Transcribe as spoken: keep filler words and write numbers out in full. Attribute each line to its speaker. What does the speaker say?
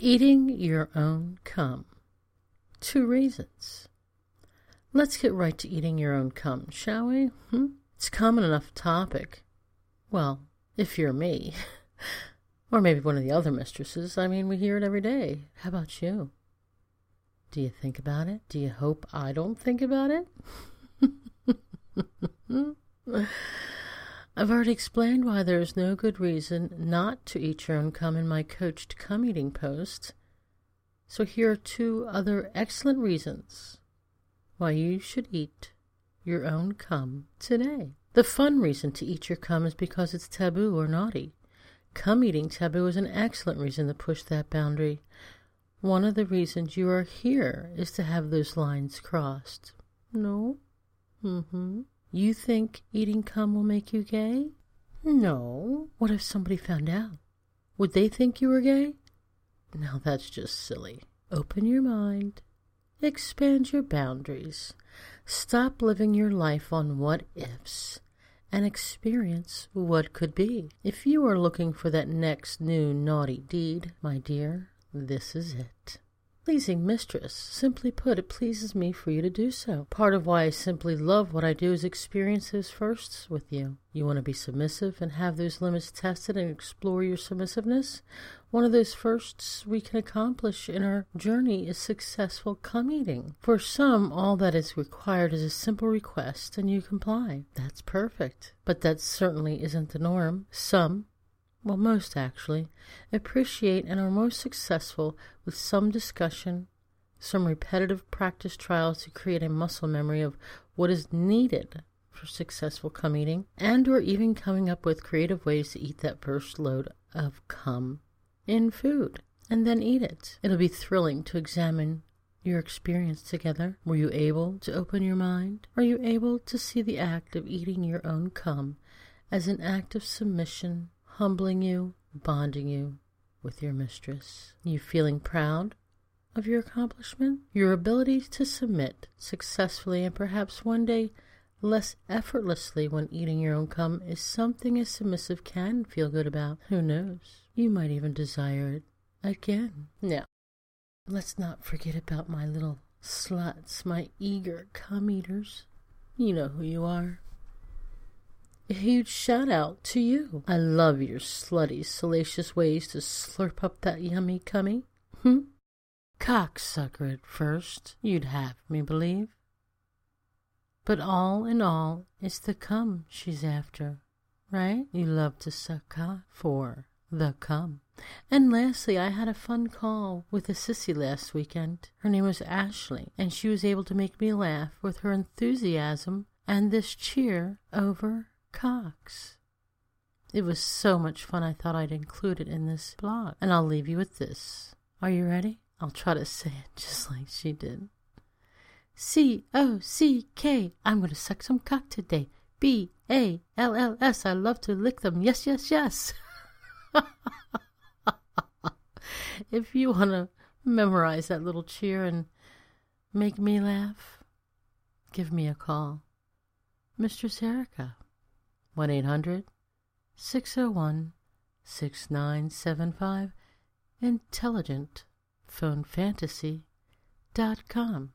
Speaker 1: Eating your own cum. Two reasons. Let's get right to eating your own cum, shall we? Hmm? It's a common enough topic. Well, if you're me. Or maybe one of the other mistresses. I mean, we hear it every day. How about you? Do you think about it? Do you hope I don't think about it? I've already explained why there is no good reason not to eat your own cum in my coached cum eating post. So here are two other excellent reasons why you should eat your own cum today. The fun reason to eat your cum is because it's taboo or naughty. Cum eating taboo is an excellent reason to push that boundary. One of the reasons you are here is to have those lines crossed. No? Mm-hmm. You think eating cum will make you gay? No. What if somebody found out? Would they think you were gay? Now that's just silly. Open your mind. Expand your boundaries. Stop living your life on what ifs and experience what could be. If you are looking for that next new naughty deed, my dear, this is it. Pleasing mistress. Simply put, it pleases me for you to do so. Part of why I simply love what I do is experience those firsts with you. You want to be submissive and have those limits tested and explore your submissiveness? One of those firsts we can accomplish in our journey is successful cum eating. For some, all that is required is a simple request and you comply. That's perfect. But that certainly isn't the norm. Some, well, most actually, appreciate and are most successful with some discussion, some repetitive practice trials to create a muscle memory of what is needed for successful cum eating, and or even coming up with creative ways to eat that first load of cum in food, and then eat it. It'll be thrilling to examine your experience together. Were you able to open your mind? Are you able to see the act of eating your own cum as an act of submission, humbling you, bonding you with your mistress? You feeling proud of your accomplishment? Your ability to submit successfully and perhaps one day less effortlessly when eating your own cum is something a submissive can feel good about. Who knows? You might even desire it again. Now, let's not forget about my little sluts, my eager cum eaters. You know who you are. A huge shout out to you. I love your slutty, salacious ways to slurp up that yummy cummy. Hmm? Cocksucker at first, you'd have me believe. But all in all, it's the cum she's after, right? You love to suck cock for the cum. And lastly, I had a fun call with a sissy last weekend. Her name was Ashley, and she was able to make me laugh with her enthusiasm and this cheer over cocks. It was so much fun I thought I'd include it in this blog. And I'll leave you with this. Are you ready? I'll try to say it just like she did. C O C K. I'm going to suck some cock today. B A L L S. I love to lick them. Yes, yes, yes. If you want to memorize that little cheer and make me laugh, give me a call. Mistress Erica. one eight hundred, six oh one, six nine seven five, intelligent phone fantasy dot com.